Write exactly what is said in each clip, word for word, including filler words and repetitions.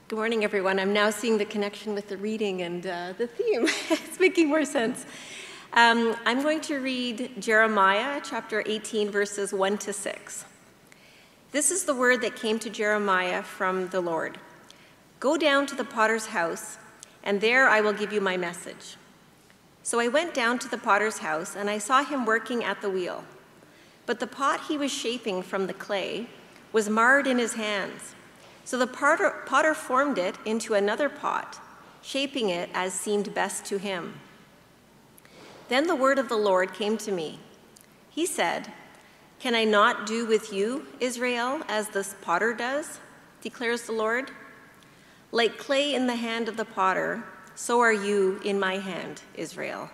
Good morning, everyone. I'm now seeing the connection with the reading and uh, the theme. It's making more sense. Um, I'm going to read Jeremiah chapter eighteen, verses one to six. This is the word that came to Jeremiah from the Lord. Go down to the potter's house, and there I will give you my message. So I went down to the potter's house, and I saw him working at the wheel. But the pot he was shaping from the clay was marred in his hands. So the potter, potter formed it into another pot, shaping it as seemed best to him. Then the word of the Lord came to me. He said, "Can I not do with you, Israel, as this potter does? Declares the Lord. Like clay in the hand of the potter, so are you in my hand, Israel."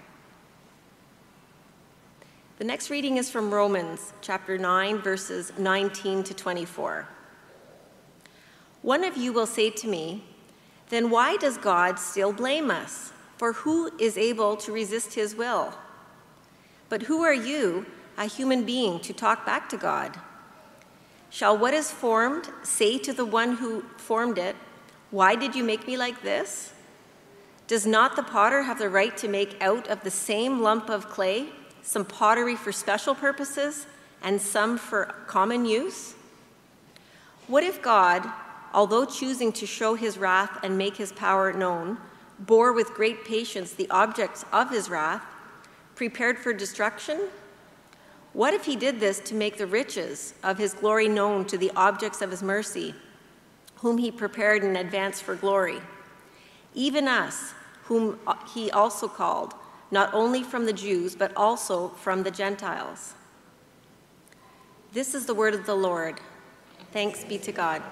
The next reading is from Romans chapter nine, verses nineteen to twenty-four. One of you will say to me, "Then why does God still blame us? For who is able to resist his will?" But who are you, a human being, to talk back to God? Shall what is formed say to the one who formed it, "Why did you make me like this?" Does not the potter have the right to make out of the same lump of clay some pottery for special purposes and some for common use? What if God, although choosing to show his wrath and make his power known, bore with great patience the objects of his wrath, prepared for destruction? What if he did this to make the riches of his glory known to the objects of his mercy, whom he prepared in advance for glory? Even us, whom he also called, not only from the Jews, but also from the Gentiles. This is the word of the Lord. Thanks be to God.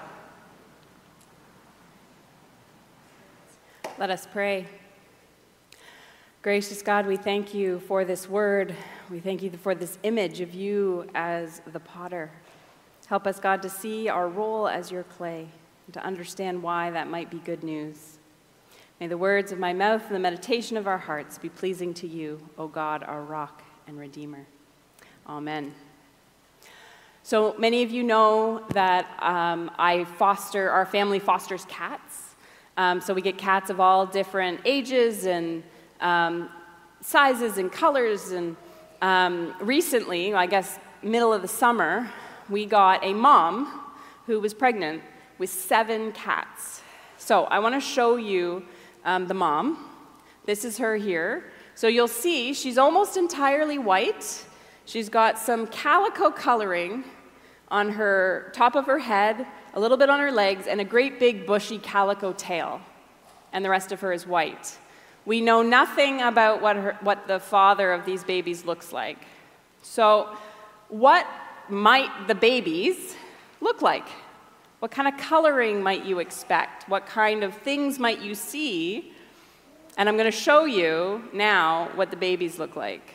Let us pray. Gracious God, we thank you for this word. We thank you for this image of you as the potter. Help us, God, to see our role as your clay and to understand why that might be good news. May the words of my mouth and the meditation of our hearts be pleasing to you, O God, our rock and redeemer. Amen. So many of you know that um, I foster, our family fosters cats. Um, so we get cats of all different ages and um, sizes and colors. And um, recently, I guess middle of the summer, we got a mom who was pregnant with seven cats. So I want to show you um, the mom. This is her here. So you'll see she's almost entirely white. She's got some calico coloring on her top of her head, a little bit on her legs, and a great big bushy calico tail. And the rest of her is white. We know nothing about what, her, what the father of these babies looks like. So what might the babies look like? What kind of coloring might you expect? What kind of things might you see? And I'm going to show you now what the babies look like.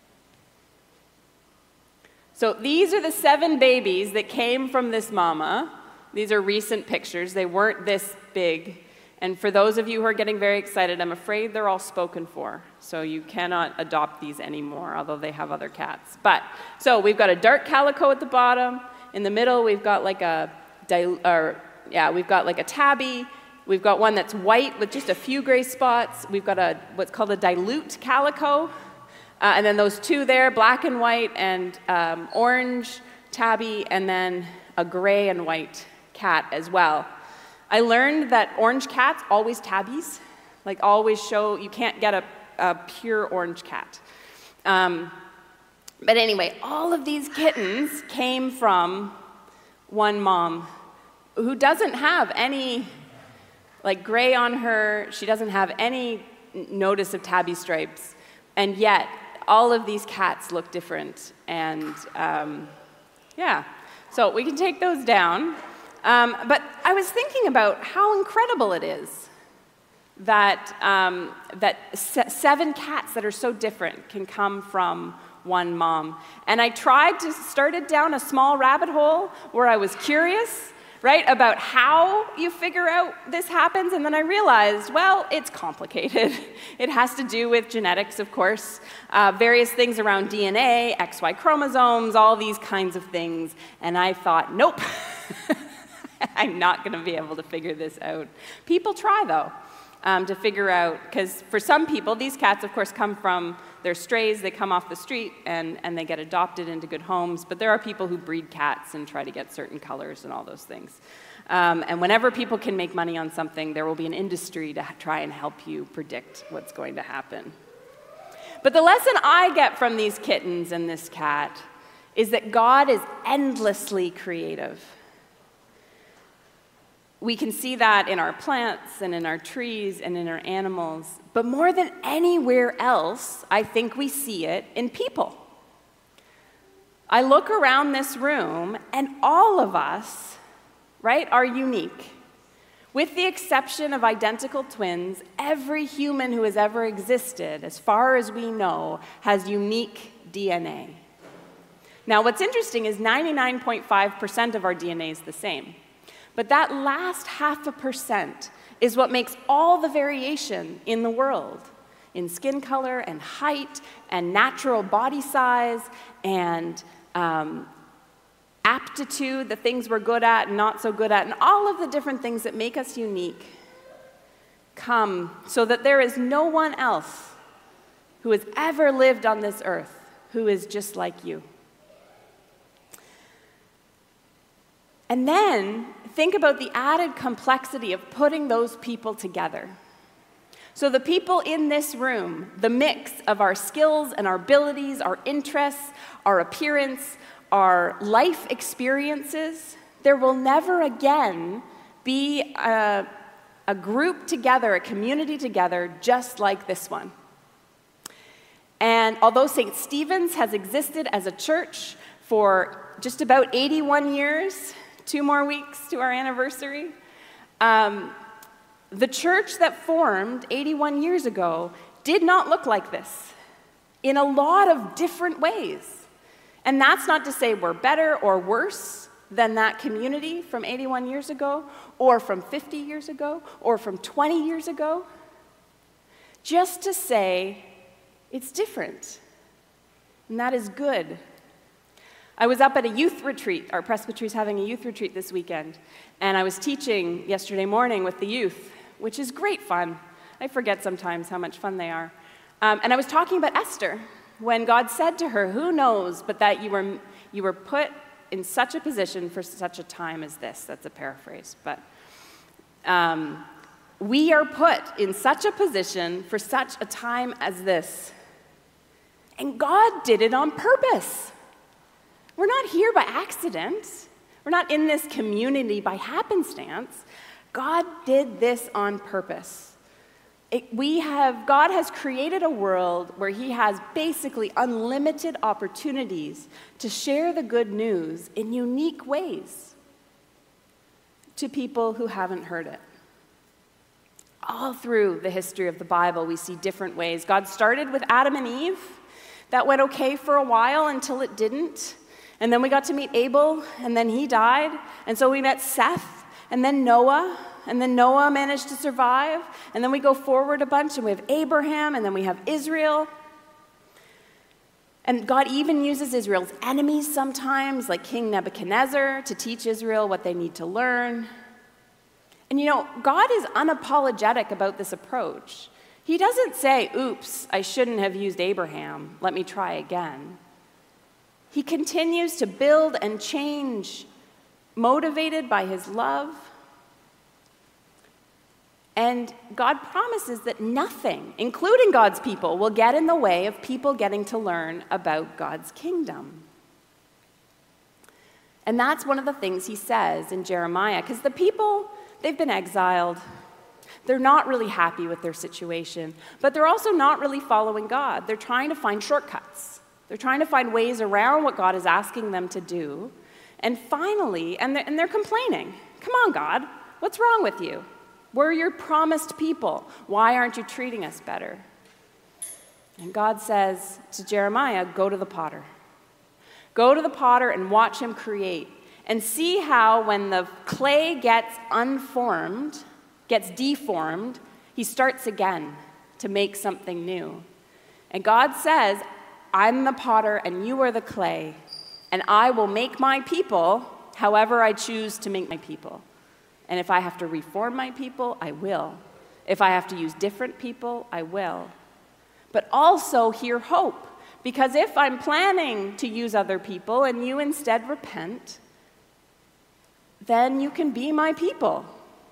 So these are the seven babies that came from this mama. These are recent pictures. They weren't this big. And for those of you who are getting very excited, I'm afraid they're all spoken for. So you cannot adopt these anymore, although they have other cats. But, so we've got a dark calico at the bottom. In the middle, we've got like a, or, yeah, we've got like a tabby. We've got one that's white with just a few gray spots. We've got a what's called a dilute calico. Uh, and then those two there, black and white, and um, orange tabby, and then a gray and white cat as well. I learned that orange cats always tabbies, like always show, you can't get a, a pure orange cat. Um, but anyway, all of these kittens came from one mom who doesn't have any like gray on her. She doesn't have any notice of tabby stripes, and yet all of these cats look different, and um, yeah. So we can take those down. Um, but I was thinking about how incredible it is that, um, that se seven cats that are so different can come from one mom. And I tried to start it down a small rabbit hole where I was curious, right, about how you figure out this happens, and then I realized, well, it's complicated. It has to do with genetics, of course, uh, various things around D N A, X Y chromosomes, all these kinds of things, and I thought, nope. I'm not going to be able to figure this out. People try, though, um, to figure out, because for some people, these cats, of course, come from, they're strays, they come off the street, and, and they get adopted into good homes, but there are people who breed cats and try to get certain colors and all those things. Um, and whenever people can make money on something, there will be an industry to try and help you predict what's going to happen. But the lesson I get from these kittens and this cat is that God is endlessly creative. We can see that in our plants and in our trees and in our animals, but more than anywhere else, I think we see it in people. I look around this room, and all of us, right, are unique. With the exception of identical twins, every human who has ever existed, as far as we know, has unique D N A. Now, what's interesting is ninety-nine point five percent of our D N A is the same. But that last half a percent is what makes all the variation in the world, in skin color and height and natural body size and um, aptitude, the things we're good at and not so good at, and all of the different things that make us unique come so that there is no one else who has ever lived on this earth who is just like you. And then think about the added complexity of putting those people together. So the people in this room, the mix of our skills and our abilities, our interests, our appearance, our life experiences, there will never again be a, a group together, a community together, just like this one. And although Saint Stephen's has existed as a church for just about eighty-one years, two more weeks to our anniversary, um, the church that formed eighty-one years ago did not look like this in a lot of different ways. And that's not to say we're better or worse than that community from eighty-one years ago, or from fifty years ago, or from twenty years ago. Just to say it's different. And that is good. I was up at a youth retreat. Our presbytery's having a youth retreat this weekend. And I was teaching yesterday morning with the youth, which is great fun. I forget sometimes how much fun they are. Um, and I was talking about Esther, when God said to her, who knows but that you were, you were put in such a position for such a time as this. That's a paraphrase. But um, we are put in such a position for such a time as this. And God did it on purpose. We're not here by accident. We're not in this community by happenstance. God did this on purpose. It, we have, God has created a world where he has basically unlimited opportunities to share the good news in unique ways to people who haven't heard it. All through the history of the Bible, we see different ways. God started with Adam and Eve. That went okay for a while until it didn't. And then we got to meet Abel, and then he died. And so we met Seth, and then Noah, and then Noah managed to survive. And then we go forward a bunch, and we have Abraham, and then we have Israel. And God even uses Israel's enemies sometimes, like King Nebuchadnezzar, to teach Israel what they need to learn. And you know, God is unapologetic about this approach. He doesn't say, oops, I shouldn't have used Abraham. Let me try again. He continues to build and change, motivated by his love. And God promises that nothing, including God's people, will get in the way of people getting to learn about God's kingdom. And that's one of the things he says in Jeremiah, because the people, they've been exiled. They're not really happy with their situation, but they're also not really following God. They're trying to find shortcuts. They're trying to find ways around what God is asking them to do. And finally, and they're, and they're complaining. Come on, God, what's wrong with you? We're your promised people. Why aren't you treating us better? And God says to Jeremiah, go to the potter. Go to the potter and watch him create. And see how when the clay gets unformed, gets deformed, he starts again to make something new. And God says, I'm the potter and you are the clay, and I will make my people however I choose to make my people. And if I have to reform my people, I will. If I have to use different people, I will. But also hear hope, because if I'm planning to use other people and you instead repent, then you can be my people.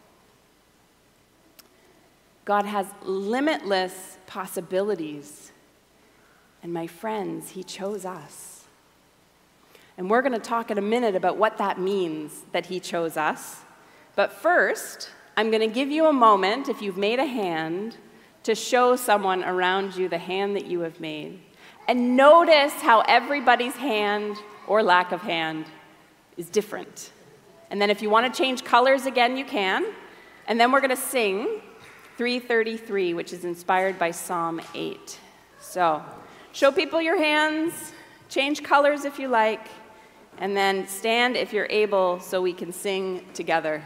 God has limitless possibilities. And my friends, he chose us. And we're going to talk in a minute about what that means, that he chose us. But first, I'm going to give you a moment, if you've made a hand, to show someone around you the hand that you have made. And notice how everybody's hand, or lack of hand, is different. And then if you want to change colors again, you can. And then we're going to sing three thirty-three, which is inspired by Psalm eight. So, show people your hands, change colors if you like, and then stand if you're able so we can sing together.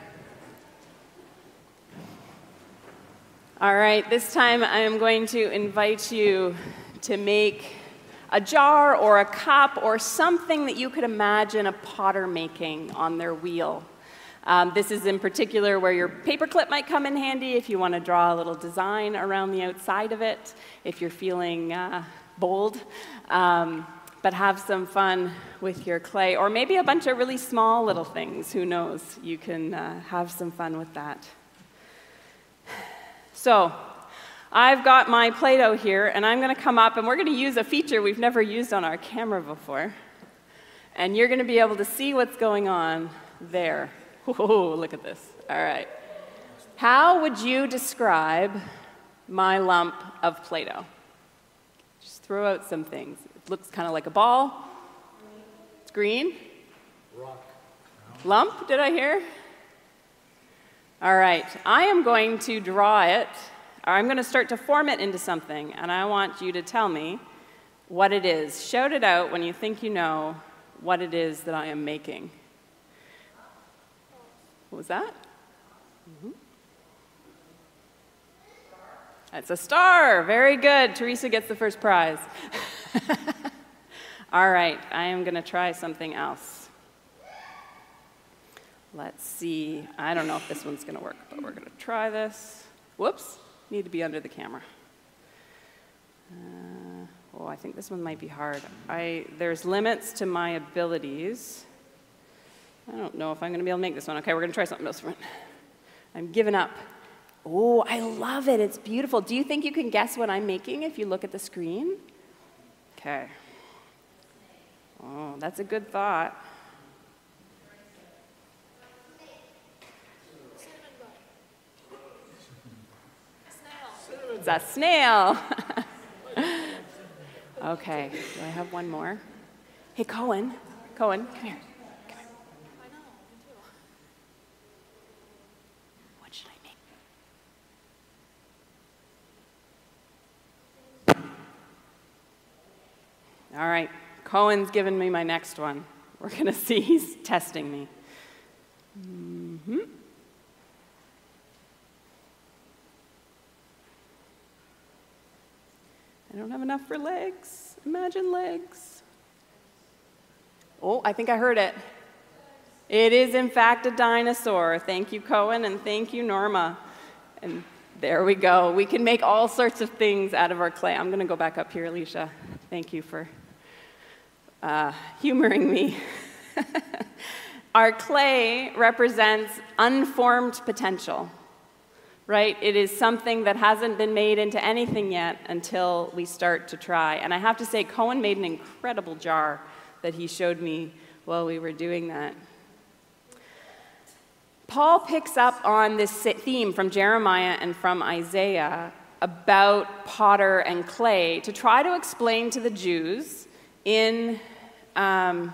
All right, this time I am going to invite you to make a jar or a cup or something that you could imagine a potter making on their wheel. Um, this is in particular where your paperclip might come in handy if you want to draw a little design around the outside of it, if you're feeling uh, bold. Um, but have some fun with your clay, or maybe a bunch of really small little things. Who knows? You can uh, have some fun with that. So, I've got my Play-Doh here, and I'm going to come up, and we're going to use a feature we've never used on our camera before. And you're going to be able to see what's going on there. Oh, look at this. All right. How would you describe my lump of Play-Doh? Just throw out some things. It looks kind of like a ball. It's green. Rock. Lump, did I hear? All right. I am going to draw it. Or I'm going to start to form it into something, and I want you to tell me what it is. Shout it out when you think you know what it is that I am making. What was that? Mm-hmm. That's a star. Very good. Teresa gets the first prize. All right. I am going to try something else. Let's see. I don't know if this one's going to work, but we're going to try this. Whoops. Need to be under the camera. Uh, oh, I think this one might be hard. I, there's limits to my abilities. I don't know if I'm going to be able to make this one. Okay, we're going to try something else different. I'm giving up. Oh, I love it. It's beautiful. Do you think you can guess what I'm making if you look at the screen? Okay. Oh, that's a good thought. It's a snail. Okay, do I have one more? Hey, Cohen. Cohen, come here. Come here. What should I make? All right, Cohen's given me my next one. We're going to see. He's testing me. Mm-hmm. I don't have enough for legs. Imagine legs. Oh, I think I heard it. It is, in fact, a dinosaur. Thank you, Cohen, and thank you, Norma. And there we go. We can make all sorts of things out of our clay. I'm going to go back up here, Alicia. Thank you for uh, humoring me. Our clay represents unformed potential. Right? It is something that hasn't been made into anything yet until we start to try. And I have to say, Cohen made an incredible jar that he showed me while we were doing that. Paul picks up on this theme from Jeremiah and from Isaiah about potter and clay to try to explain to the Jews in, um,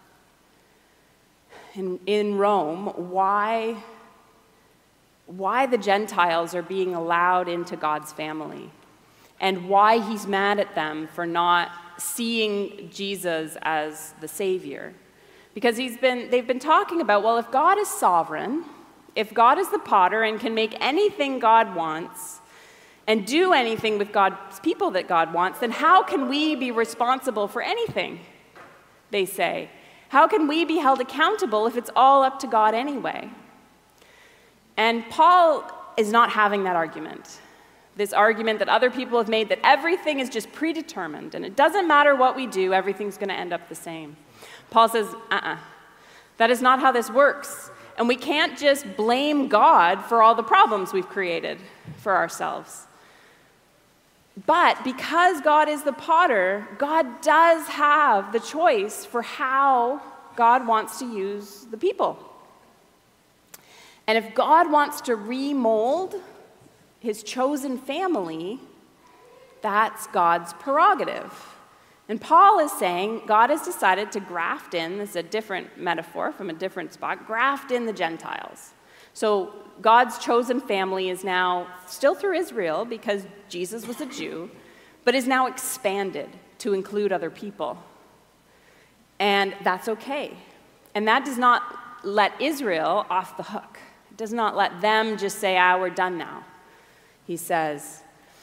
in, in Rome why why the Gentiles are being allowed into God's family and why he's mad at them for not seeing Jesus as the Savior. Because he's been, they've been talking about, well, if God is sovereign, if God is the potter and can make anything God wants and do anything with God's people that God wants, then how can we be responsible for anything, they say? How can we be held accountable if it's all up to God anyway? And Paul is not having that argument. This argument that other people have made that everything is just predetermined and it doesn't matter what we do, everything's going to end up the same. Paul says, uh-uh, that is not how this works. And we can't just blame God for all the problems we've created for ourselves. But because God is the potter, God does have the choice for how God wants to use the people. And if God wants to remold his chosen family, that's God's prerogative. And Paul is saying God has decided to graft in, this is a different metaphor from a different spot, graft in the Gentiles. So God's chosen family is now still through Israel because Jesus was a Jew, but is now expanded to include other people. And that's okay. And that does not let Israel off the hook. It does not let them just say, ah, we're done now. He says,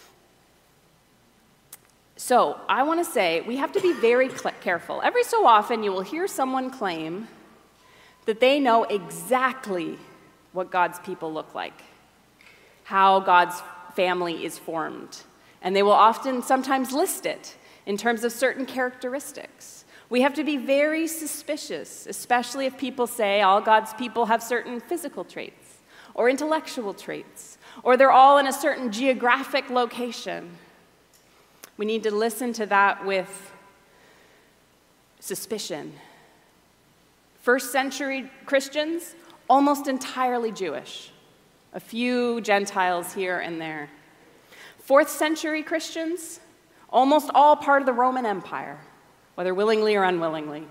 so I want to say we have to be very careful. Every so often you will hear someone claim that they know exactly what God's people look like, how God's family is formed. And they will often sometimes list it in terms of certain characteristics. We have to be very suspicious, especially if people say all God's people have certain physical traits or intellectual traits, or they're all in a certain geographic location. We need to listen to that with suspicion. First century Christians, almost entirely Jewish. A few Gentiles here and there. Fourth century Christians, almost all part of the Roman Empire, whether willingly or unwillingly.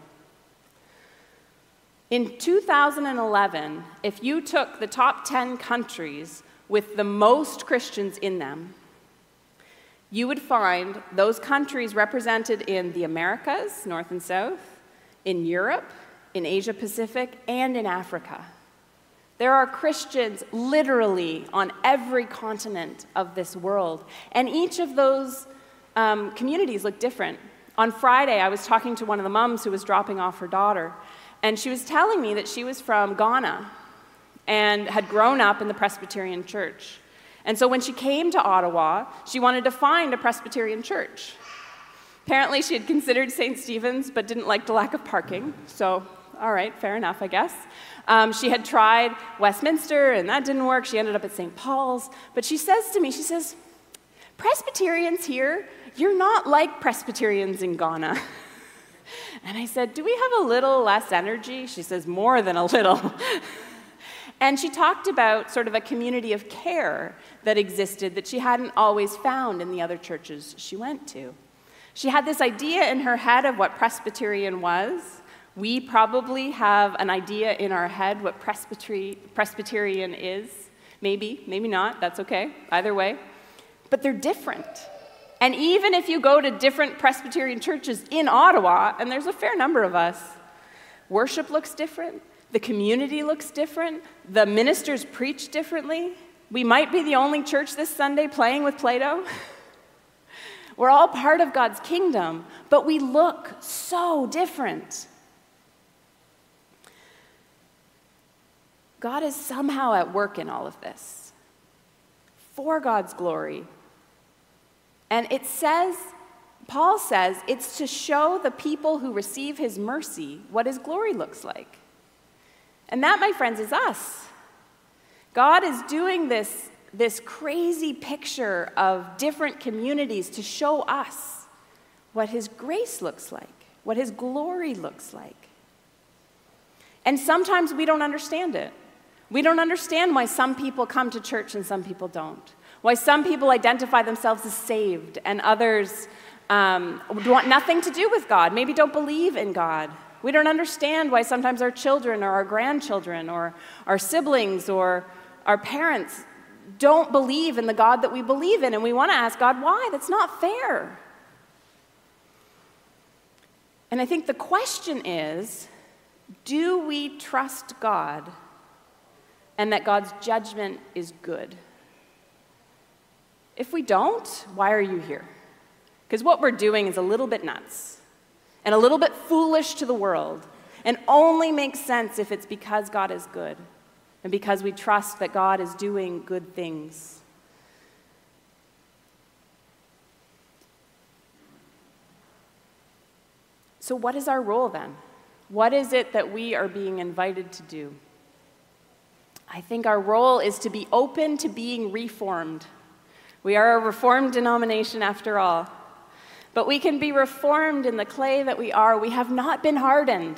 In two thousand eleven, if you took the top ten countries with the most Christians in them, you would find those countries represented in the Americas, North and South, in Europe, in Asia Pacific, and in Africa. There are Christians literally on every continent of this world, and each of those um, communities look different. On Friday, I was talking to one of the moms who was dropping off her daughter, and she was telling me that she was from Ghana and had grown up in the Presbyterian church. And so when she came to Ottawa, she wanted to find a Presbyterian church. Apparently, she had considered Saint Stephen's, but didn't like the lack of parking, so all right, fair enough, I guess. Um, she had tried Westminster, and that didn't work. She ended up at Saint Paul's. But she says to me, she says, Presbyterians here, you're not like Presbyterians in Ghana. And I said, do we have a little less energy? She says, more than a little. And she talked about sort of a community of care that existed that she hadn't always found in the other churches she went to. She had this idea in her head of what Presbyterian was. We probably have an idea in our head what Presbyteri- Presbyterian is. Maybe, maybe not, that's okay, either way. But they're different. And even if you go to different Presbyterian churches in Ottawa, and there's a fair number of us, worship looks different, the community looks different, the ministers preach differently. We might be the only church this Sunday playing with Play-Doh. We're all part of God's kingdom, but we look so different. God is somehow at work in all of this for God's glory. And it says, Paul says, it's to show the people who receive his mercy what his glory looks like. And that, my friends, is us. God is doing this, this crazy picture of different communities to show us what his grace looks like, what his glory looks like. And sometimes we don't understand it. We don't understand why some people come to church and some people don't. Why some people identify themselves as saved and others um, want nothing to do with God, maybe don't believe in God. We don't understand why sometimes our children or our grandchildren or our siblings or our parents don't believe in the God that we believe in, and we want to ask God why. That's not fair. And I think the question is, do we trust God and that God's judgment is good? If we don't, why are you here? Because what we're doing is a little bit nuts and a little bit foolish to the world and only makes sense if it's because God is good. and because we trust that God is doing good things. So what is our role then? What is it that we are being invited to do? I think our role is to be open to being reformed. We are a reformed denomination after all. But we can be reformed in the clay that we are. We have not been hardened.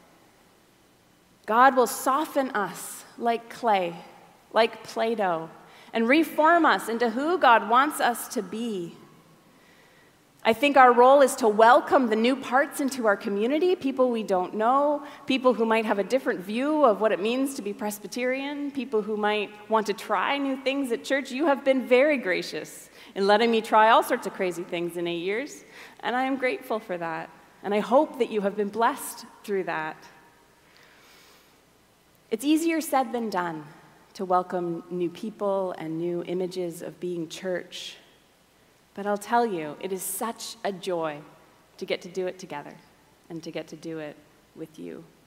God will soften us like clay, like Play-Doh, and reform us into who God wants us to be. I think our role is to welcome the new parts into our community, people we don't know, people who might have a different view of what it means to be Presbyterian, people who might want to try new things at church. You have been very gracious in letting me try all sorts of crazy things in eight years, and I am grateful for that. And I hope that you have been blessed through that. It's easier said than done to welcome new people and new images of being church. But I'll tell you, it is such a joy to get to do it together and to get to do it with you.